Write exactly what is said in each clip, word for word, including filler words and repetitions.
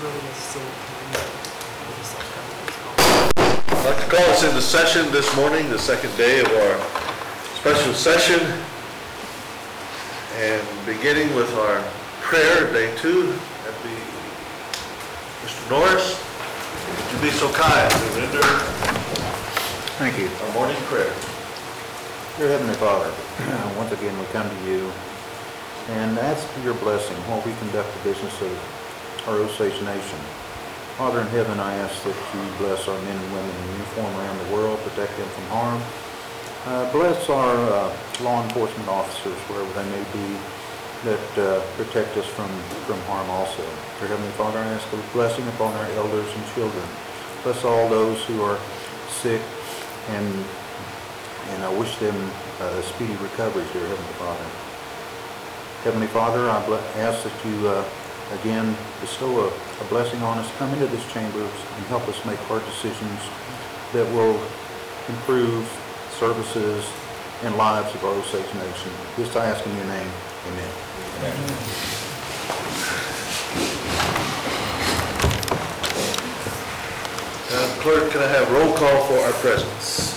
really is so. I'd like to call us into session this morning, the second day of our special session, and beginning with our prayer, day two. That'd be Mister Norris. Would you be so kind to render Thank you. our morning prayer? Dear Heavenly Father, uh, once again we come to you and ask for your blessing while we conduct the business of our Osage Nation. Father in heaven, I ask that you bless our men and women in uniform around the world, protect them from harm. Uh, bless our uh, law enforcement officers, wherever they may be, that uh, protect us from, from harm also. Dear Heavenly Father, I ask for a blessing upon our elders and children. Bless all those who are sick, and and I wish them uh, speedy recovery, dear Heavenly Father. Heavenly Father, I ask that you uh, again bestow a, a blessing on us. Come into this chamber and help us make hard decisions that will improve services and lives of our Osage Nation. This I ask in your name. Amen. Amen. Uh, Clerk, can I have roll call for our presence?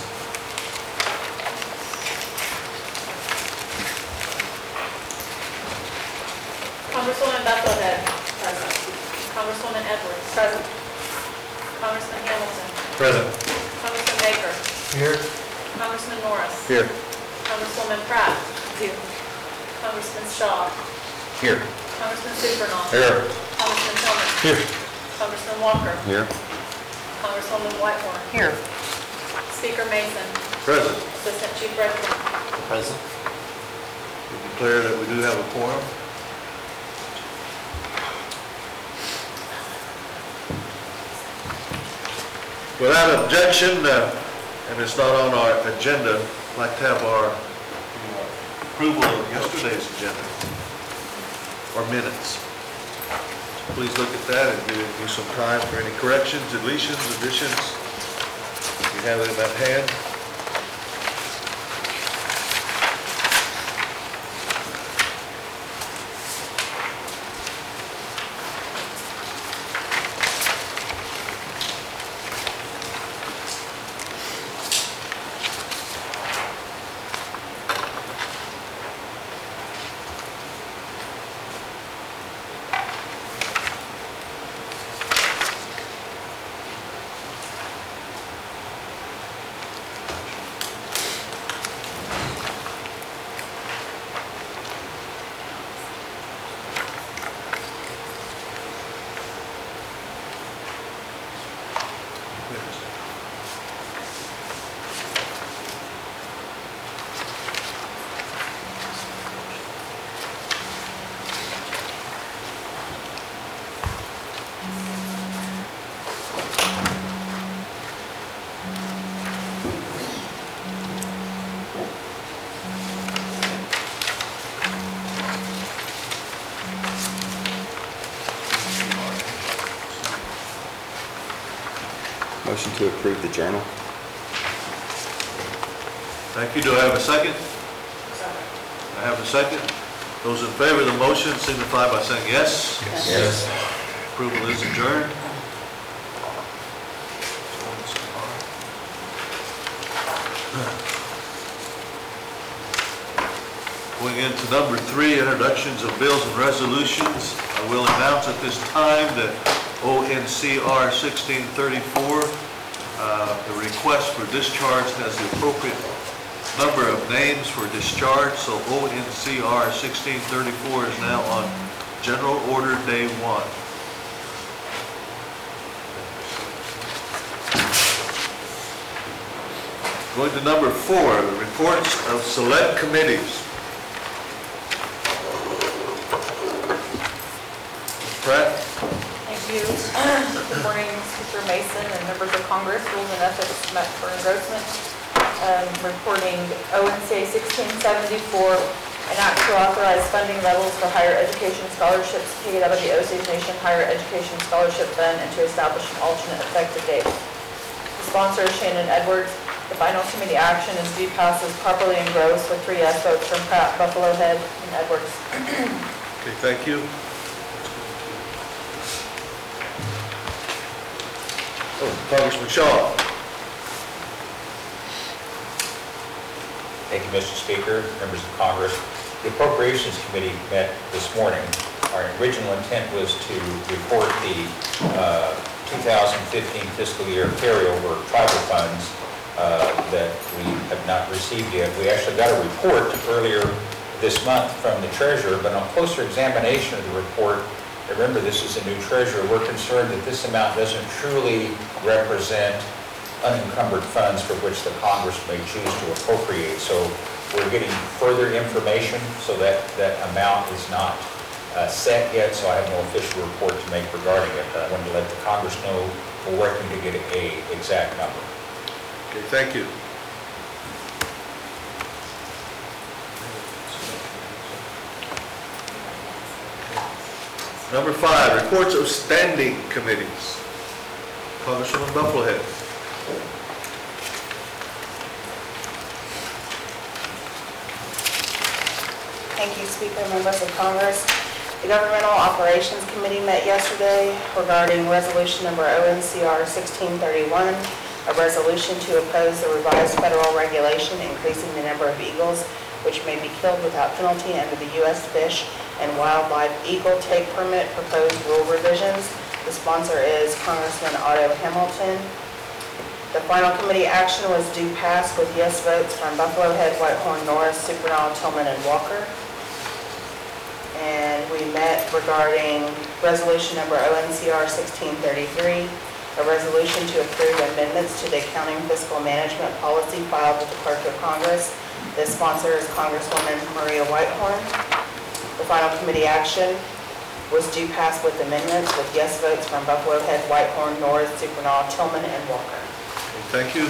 Congresswoman Bethlehead. Present. Congresswoman Edwards. Present. Congressman Hamilton. Present. Congressman Baker. Here. Congressman Norris. Here. Congresswoman Pratt. Here. Congressman Shaw. Here. Congressman Supernaw. Here. Congressman Tillman. Here. Congressman Walker. Here. Congresswoman Whitehorn. Here. Speaker Mason. Present. Assistant Chief Redmond. Present. We declare that we do have a quorum. Without objection, uh, and it's not on our agenda, I'd like to have our approval of yesterday's agenda, or minutes. Please look at that and give you some time for any corrections, deletions, additions. You have it in that hand. Motion to approve the journal. Thank you. Do I have a second? I have a second. Those in favor of the motion signify by saying yes. Yes. Yes. Approval is adjourned. Going into number three, introductions of bills and resolutions. I will announce at this time that O N C R sixteen thirty-four, uh, the request for discharge has the appropriate number of names for discharge, so O N C R sixteen thirty-four is now on general order day one. Going to number four, the reports of select committees. Pratt? Thank you. Good morning, Speaker Mason and members of Congress. Rules and Ethics met for engrossment. Um, reporting O N C A sixteen seventy-four, an act to authorize funding levels for higher education scholarships paid out of the Osage Nation Higher Education Scholarship Fund and to establish an alternate effective date. The sponsor is Shannon Edwards. The final committee action is due passes properly engrossed with three yes votes from Pratt, Buffalo Head, and Edwards. Okay, thank you. Oh, Congressman Shaw. Thank you, Mister Speaker, members of Congress. The Appropriations Committee met this morning. Our original intent was to report the uh, two thousand fifteen fiscal year carryover tribal funds uh, that we have not received yet. We actually got a report earlier this month from the treasurer, but on closer examination of the report, remember this is a new treasurer, we're concerned that this amount doesn't truly represent unencumbered funds for which the Congress may choose to appropriate. So we're getting further information, so that that amount is not uh, set yet, so I have no official report to make regarding it. But I wanted to let the Congress know we're working to get a exact number. Okay, thank you. Number five, reports of standing committees. Congresswoman Buffalohead. Thank you, Speaker, members of Congress. The Governmental Operations Committee met yesterday regarding resolution number O N C R sixteen thirty-one, a resolution to oppose the revised federal regulation increasing the number of eagles which may be killed without penalty under the U S Fish and Wildlife Eagle Take Permit proposed rule revisions. The sponsor is Congressman Otto Hamilton. The final committee action was due pass with yes votes from Buffalo Head, Whitehorn, Norris, Supernal, Tillman, and Walker. And we met regarding resolution number O N C R sixteen thirty-three, a resolution to approve amendments to the accounting fiscal management policy filed with the Clerk of Congress. This sponsor is Congresswoman Maria Whitehorn. The final committee action was due pass with amendments with yes votes from Buffalo Head, Whitehorn, Norris, Supernal, Tillman, and Walker. Thank you.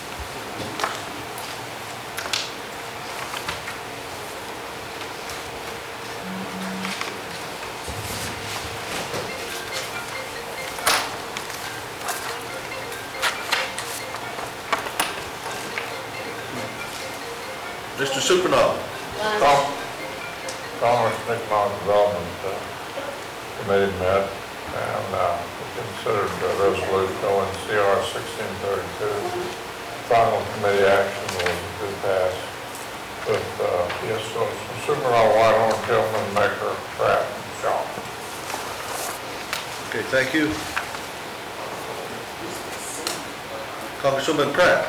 Mister Supernal. Commerce and Economic Development uh, Committee met and uh, considered the resolution O N C R sixteen thirty-two. Final committee action was to pass with uh, yes votes from Supernal, Whitehorn, Tillman, Maker, Pratt, and Shaw. Okay, thank you. Congresswoman Pratt.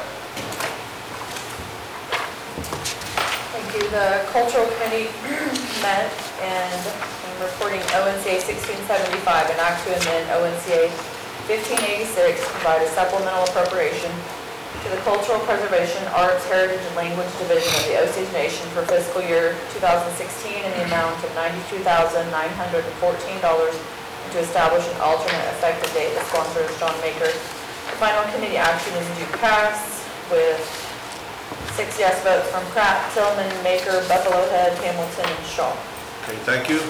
Thank you. The Cultural Committee met and I'm reporting O N C A sixteen seventy-five, an act to amend O N C A fifteen eighty-six to provide a supplemental appropriation to the Cultural Preservation, Arts, Heritage, and Language Division of the Osage Nation for fiscal year two thousand sixteen in the amount of ninety-two thousand nine hundred fourteen dollars and to establish an alternate effective date. The sponsor is John Maker. The final committee action is due pass with six yes votes from Pratt, Tillman, Maker, Buffalo Head, Hamilton, and Shaw. Okay, thank you.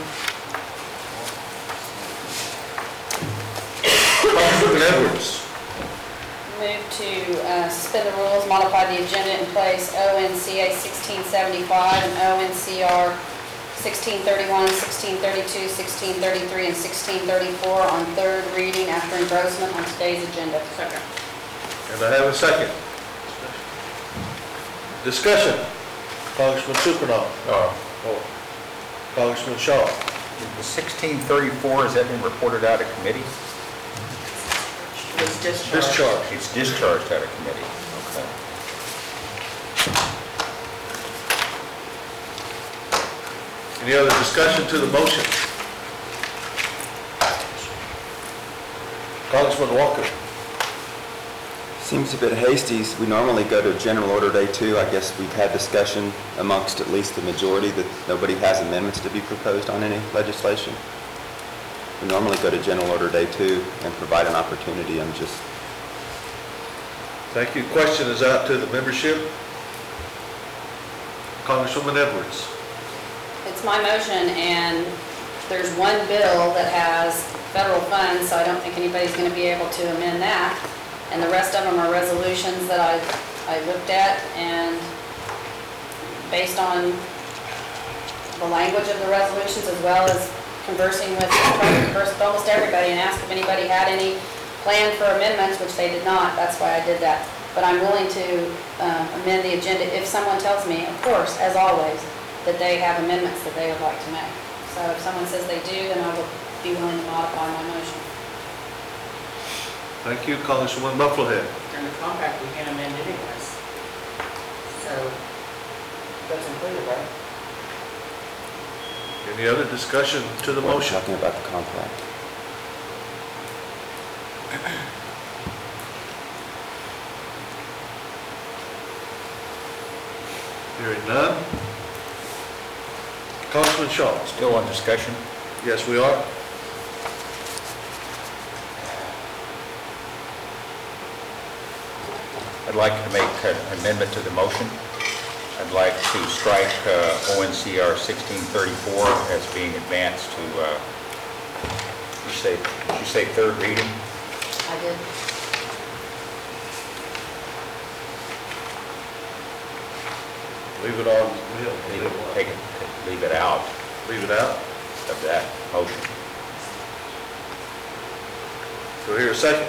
Congresswoman Edwards. Move to uh, suspend the rules, modify the agenda, and place O N C A sixteen seventy-five and O N C R sixteen thirty-one, sixteen thirty-two, sixteen thirty-three, and sixteen thirty-four on third reading after engrossment on today's agenda. Second. And I have a second. Discussion. Congressman Supernal. Uh, Oh. Congressman Shaw. The sixteen thirty-four, has that been reported out of committee? It's discharged. Discharge. It's discharged out of committee. Okay. Any other discussion to the motion? Congressman Walker. Seems a bit hasty. We normally go to general order day two. I guess we've had discussion amongst at least the majority that nobody has amendments to be proposed on any legislation. We normally go to general order day two and provide an opportunity. I'm just, Thank you. Question is out to the membership. Congresswoman Edwards. It's my motion, and there's one bill that has federal funds, so I don't think anybody's going to be able to amend that. And the rest of them are resolutions that I, I looked at, and based on the language of the resolutions, as well as conversing with with almost everybody and asked if anybody had any plan for amendments, which they did not, that's why I did that. But I'm willing to um, amend the agenda if someone tells me, of course, as always, that they have amendments that they would like to make. So if someone says they do, then I will be willing to modify my motion. Thank you, Congresswoman Bufflehead. In the compact, we can amend anyways. So, that's included, right? Any other discussion to the We're motion? talking about the compact. Hearing none. Congressman Shaw. Still on discussion? Yes, we are. I'd like to make an amendment to the motion. I'd like to strike uh, O N C R sixteen thirty-four as being advanced to, uh, you say, did you say third reading? I did. Leave it on, we'll Leave leave it, it, take it, leave it out leave it out. of that motion. Do I hear a second?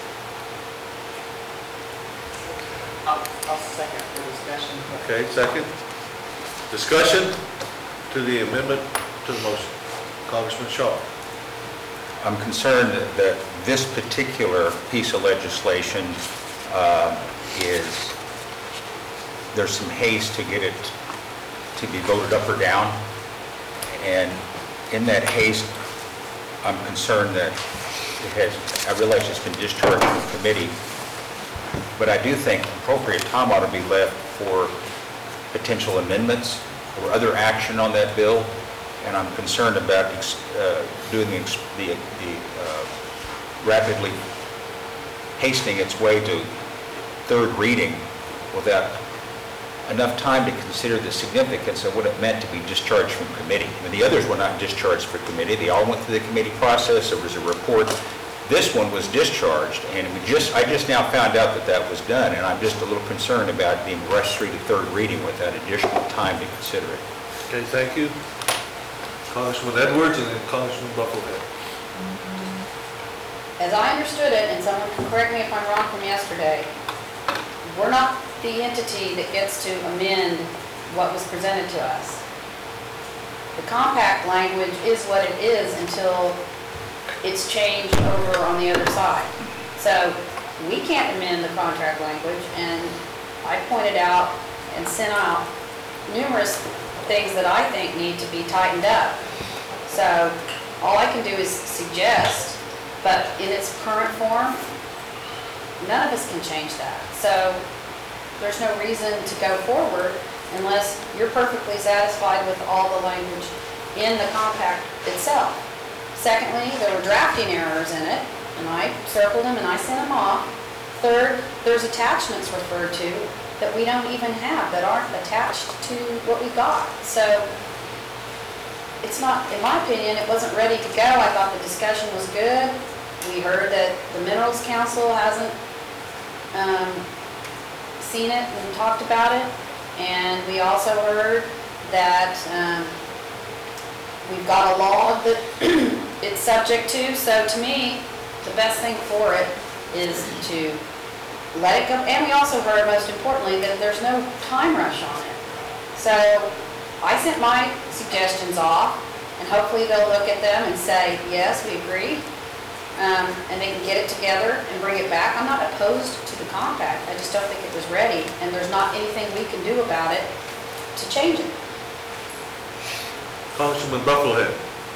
I'll, I'll second for discussion. Okay, second. Discussion to the amendment to the motion. Congressman Shaw. I'm concerned that- that this particular piece of legislation um, is, there's some haste to get it to be voted up or down. And in that haste, I'm concerned that it has, I realize it's been discharged from committee, but I do think appropriate time ought to be left for potential amendments or other action on that bill. And I'm concerned about ex- uh, doing the, ex- the the, uh, rapidly hastening its way to third reading without enough time to consider the significance of what it meant to be discharged from committee. I mean, the others were not discharged from committee. They all went through the committee process. There was a report. This one was discharged, and we just, I just now found out that that was done, and I'm just a little concerned about being rushed through to third reading without additional time to consider it. Okay, thank you. Congressman Edwards and then Congressman Bufflehead. As I understood it, and someone can correct me if I'm wrong from yesterday, we're not the entity that gets to amend what was presented to us. The compact language is what it is until it's changed over on the other side. So we can't amend the contract language, and I pointed out and sent out numerous things that I think need to be tightened up. So all I can do is suggest, but in its current form, none of us can change that. So there's no reason to go forward unless you're perfectly satisfied with all the language in the compact itself. Secondly, there were drafting errors in it, and I circled them and I sent them off. Third, there's attachments referred to that we don't even have, that aren't attached to what we got. So it's not, in my opinion, it wasn't ready to go. I thought the discussion was good. We heard that the Minerals Council hasn't um, seen it and talked about it. And we also heard that um, we've got a law that it's subject to. So to me, the best thing for it is to let it go. And we also heard, most importantly, that there's no time rush on it. So I sent my suggestions off, and hopefully they'll look at them and say, yes, we agree. Um, and they can get it together and bring it back. I'm not opposed to the compact. I just don't think it was ready, and there's not anything we can do about it to change it. Congressman Bufflehead.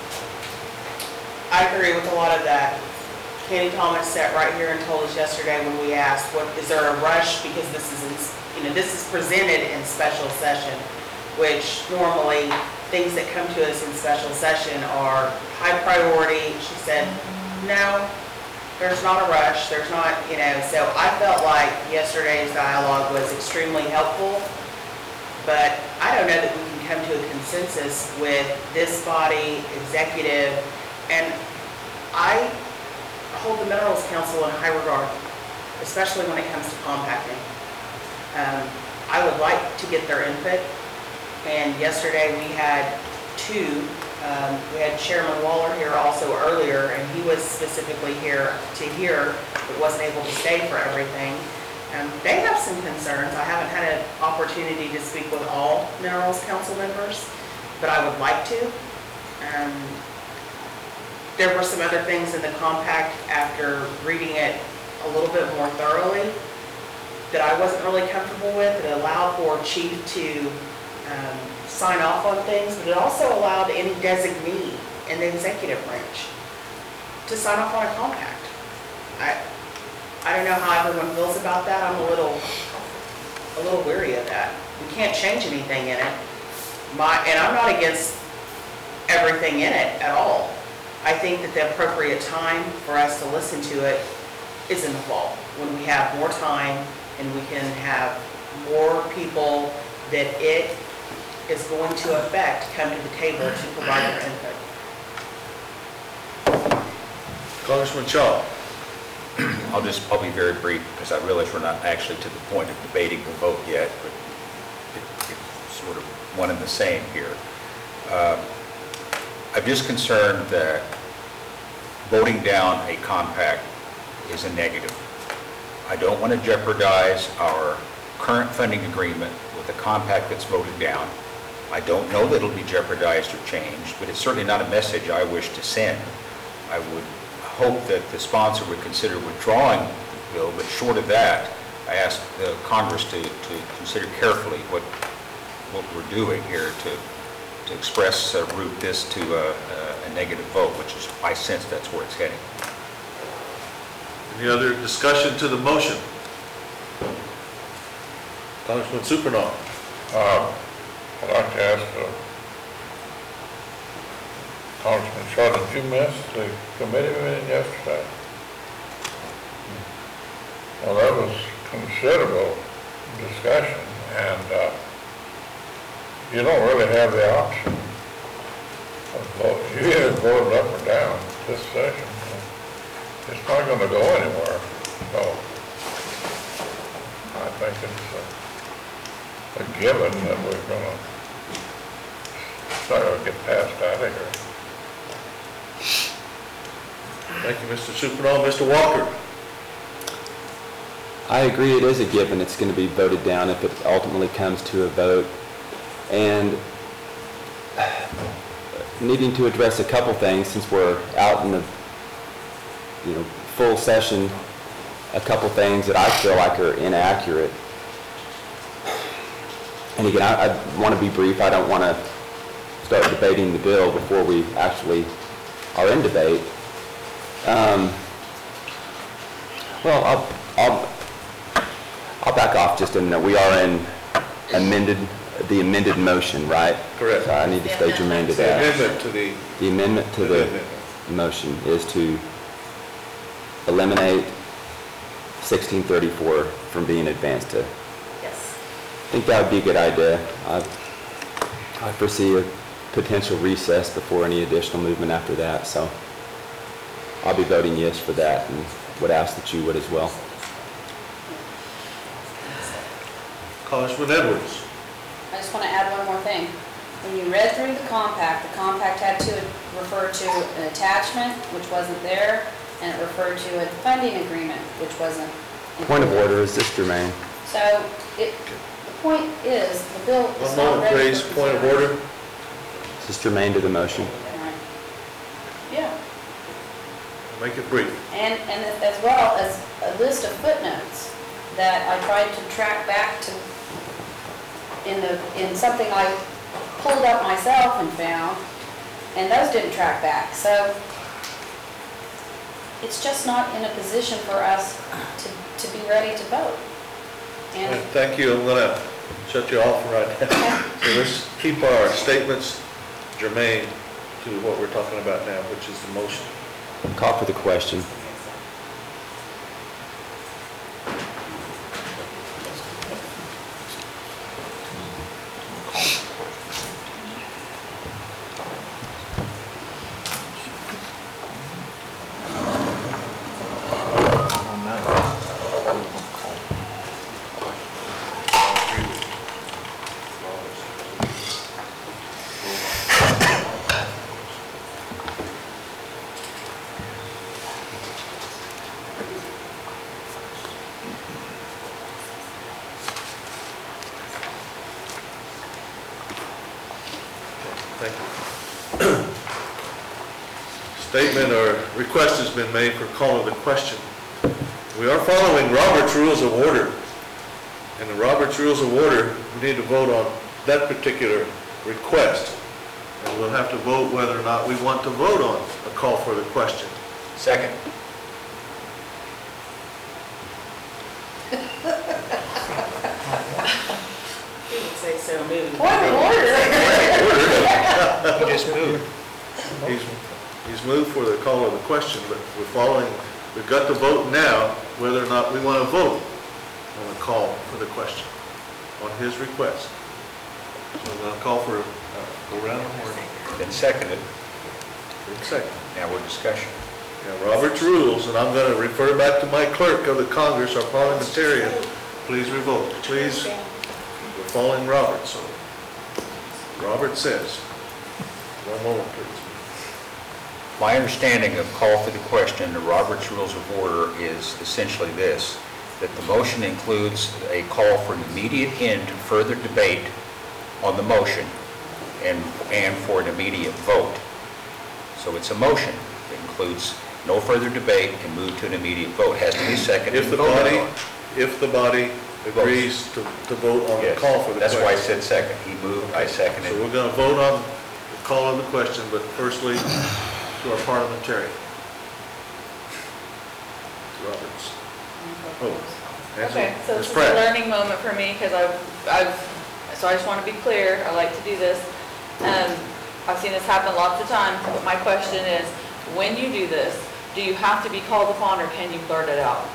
I agree with a lot of that. Kenny Thomas sat right here and told us yesterday when we asked, "What is there a rush?" Because this is, in, you know, this is presented in special session, which normally things that come to us in special session are high priority. She said, "No, there's not a rush. There's not, you know." So I felt like yesterday's dialogue was extremely helpful, but I don't know that we can come to a consensus with this body, executive, and I hold the Minerals Council in high regard, especially when it comes to compacting. Um, I would like to get their input, and yesterday we had two, um, we had Chairman Waller here also earlier, and he was specifically here to hear, but wasn't able to stay for everything. Um, They have some concerns. I haven't had an opportunity to speak with all Minerals Council members, but I would like to. Um, There were some other things in the compact after reading it a little bit more thoroughly that I wasn't really comfortable with. It allowed for chief to um, sign off on things, but it also allowed any designee in the executive branch to sign off on a compact. I, I don't know how everyone feels about that. I'm a little, a little weary of that. We can't change anything in it. My, and I'm not against everything in it at all. I think that the appropriate time for us to listen to it is in the fall, when we have more time and we can have more people that it is going to affect come to the table to provide their input. Congressman Shaw. I'll just, I'll be very brief, because I realize we're not actually to the point of debating the vote yet, but it- it's sort of one and the same here. Uh, I'm just concerned that voting down a compact is a negative. I don't want to jeopardize our current funding agreement with a compact that's voted down. I don't know that it'll be jeopardized or changed, but it's certainly not a message I wish to send. I would hope that the sponsor would consider withdrawing the bill, but short of that, I ask the Congress to, to consider carefully what, what we're doing here to, to express, uh, root this to a, a negative vote, which is, I sense that's where it's heading. Any other discussion to the motion? Congressman Supranov. Uh, I'd like to ask uh, Congressman Shaw, did you miss the committee meeting yesterday? Well, that was considerable discussion, and uh, you don't really have the option of vote. You either vote up or down this session. It's not going to go anywhere. So I think it's a, a given that we're going to, it's not going to get passed out of here. Thank you, Mister Supranov. Mister Walker. I agree it is a given. It's going to be voted down if it ultimately comes to a vote. And needing to address a couple things since we're out in the, you know, full session, a couple things that I feel like are inaccurate. And again, I, I want to be brief. I don't want to start debating the bill before we actually are in debate. Um, well, I'll, I'll, I'll back off just a minute. We are in amended, the amended motion, right? Correct. So I need to stay germane to The that. amendment to the, The amendment to the amendment. motion is to eliminate sixteen thirty-four from being advanced to. Yes. I think that would be a good idea. I, I foresee a potential recess before any additional movement after that, so I'll be voting yes for that and would ask that you would as well. Congressman Edwards. I just want to add one more thing. When you read through the compact, the compact had to refer to an attachment, which wasn't there, and it referred to a funding agreement, which wasn't Point of included. order, is this germane? So it, the point is, the bill is One not moment, ready please. for Point of consideration. order. Is this germane to the motion? Right. Yeah. Make it brief. And, and as well as a list of footnotes that I tried to track back to in the, in something I pulled up myself and found, and those didn't track back. So it's just not in a position for us to, to be ready to vote. All right, And thank you. I'm going to shut you off right now. So let's keep our statements germane to what we're talking about now, which is the motion. Call for the question. statement or request has been made for call of the question. We are following Robert's Rules of Order. In the Robert's Rules of Order, we need to vote on that particular request. And we'll have to vote whether or not we want to vote on a call for the question. Second. He would say so moved. Point of order. You just moved. He's, he's moved for the call of the question, but we're following, we've got to vote now whether or not we want to vote on the call for the question, on his request. So we're going to call for, uh, go around the horn. Been seconded. Wait a second. Now we're discussion. Yeah, Robert's rules, and I'm going to refer back to my clerk of the Congress, our parliamentarian. Please revoke. Please, we're following Robert, so. Robert says, one moment, please. My understanding of call for the question, the Robert's Rules of Order, is essentially this, that the motion includes a call for an immediate end to further debate on the motion and, and for an immediate vote. So it's a motion that includes no further debate and move to an immediate vote. Has to be seconded If and the voted body, on. if the body agrees to, to vote on the Yes, call for the that's question. why I said second. He moved, I seconded. So we're going to vote on the call of the question, but firstly, to our parliamentarian. Roberts. Oh, Okay, so Miz this is a Pratt. learning moment for me, because I've, I've, so I just want to be clear, I like to do this. Um, I've seen this happen lots of times, but my question is, when you do this, do you have to be called upon, or can you blurt it out?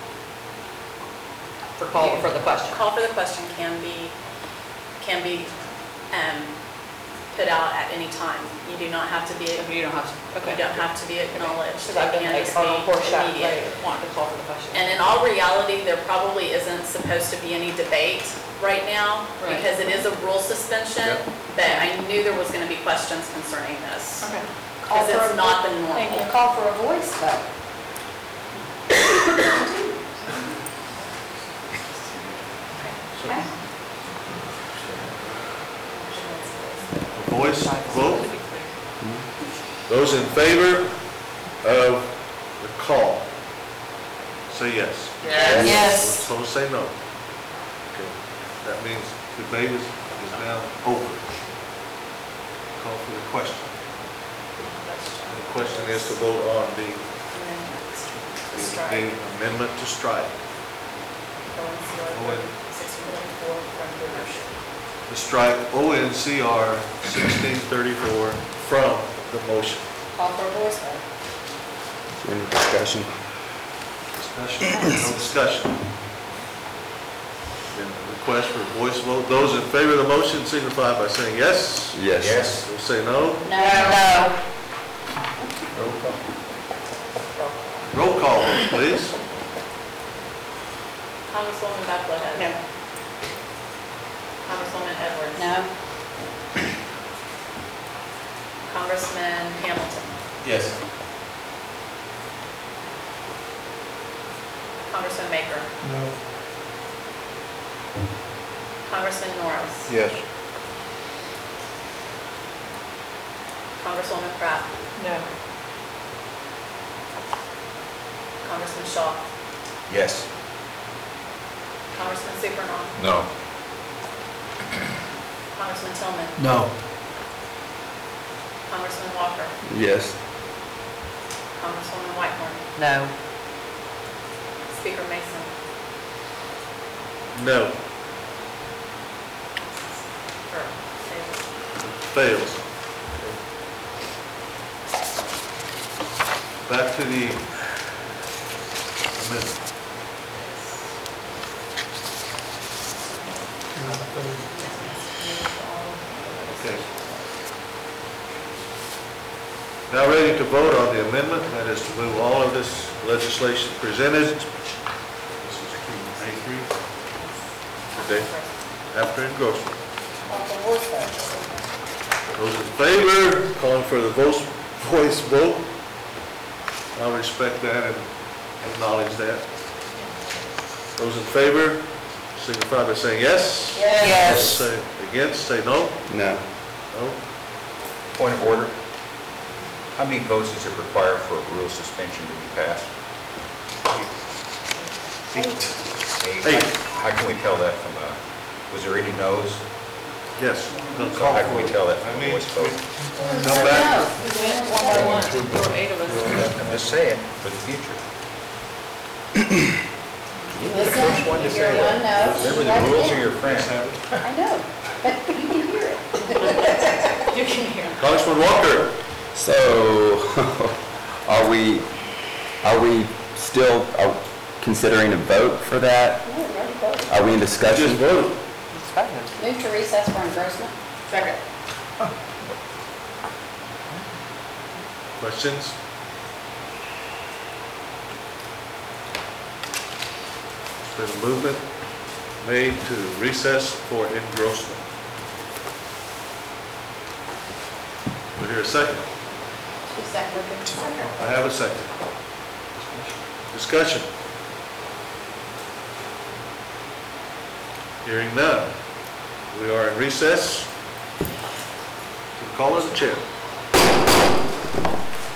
For call, for the question. Call for the question can be, can be um, put out at any time. You do not have to be, If you don't have to, okay. you don't have to be acknowledged. Because I've It been can like, just on be a poor shot, immediate. like, wanting to call for the question. And in all reality, there probably isn't supposed to be any debate right now Right. because it is a rule suspension, Yep. but I knew there was going to be questions concerning this. Okay. Because it's not the Thank you. normal. Call for a voice vote. Okay. A voice vote. Those in favor of the call, say yes. Yes. Those opposed, say no. Okay, that means debate is, is now over. Call for the question. The question is to vote on the, the the amendment to strike. To strike O N C R sixteen thirty-four from the motion. Call for a voice vote. Any discussion? Discussion, no discussion. Then the request for voice vote. Those in favor of the motion signify by saying yes. Yes. Yes. Those say no. No. No. Roll call, vote, please. Congresswoman Bethlehead. No. Congresswoman Edwards. No. Congressman Hamilton. Yes. Congressman Maker. No. Congressman Norris. Yes. Congresswoman Pratt. No. Congressman Shaw. Yes. Congressman Supernaw. No. Congressman Tillman. No. Congressman Walker. Yes. Congresswoman Whitehorn. No. Speaker Mason. No. Or, Fails. Back to the amendment. Okay. Now ready to vote on the amendment, that is to move all of this legislation presented. This is to A three. Today, after engrossment. Call for a voice vote. Those in favor, calling for the voice, voice vote. I'll respect that and acknowledge that. Those in favor, signify by saying yes. Yes. Those say against, say no. No. No. Point of order. How many votes does it require for a rule suspension to be passed? Eight. Eight. How can we tell that from a, was there any no's? Yes. So how can we tell that from a voice vote? Come back. One by one, there were eight of us. I'm just saying, for the future. Listen, you hear one no. Remember, write the it rules in. are your friend. I know, but you can hear it. You can hear. Congressman Walker. So, are we, are we still are considering a vote for that? No, we already voted. Are we in discussion? Just voted. Move to recess for engrossment. Second. Questions? There's a movement made to recess for engrossment. We hear a second. Two seconds. I have a second. Discussion. Hearing none. We are in recess. Call of the chair.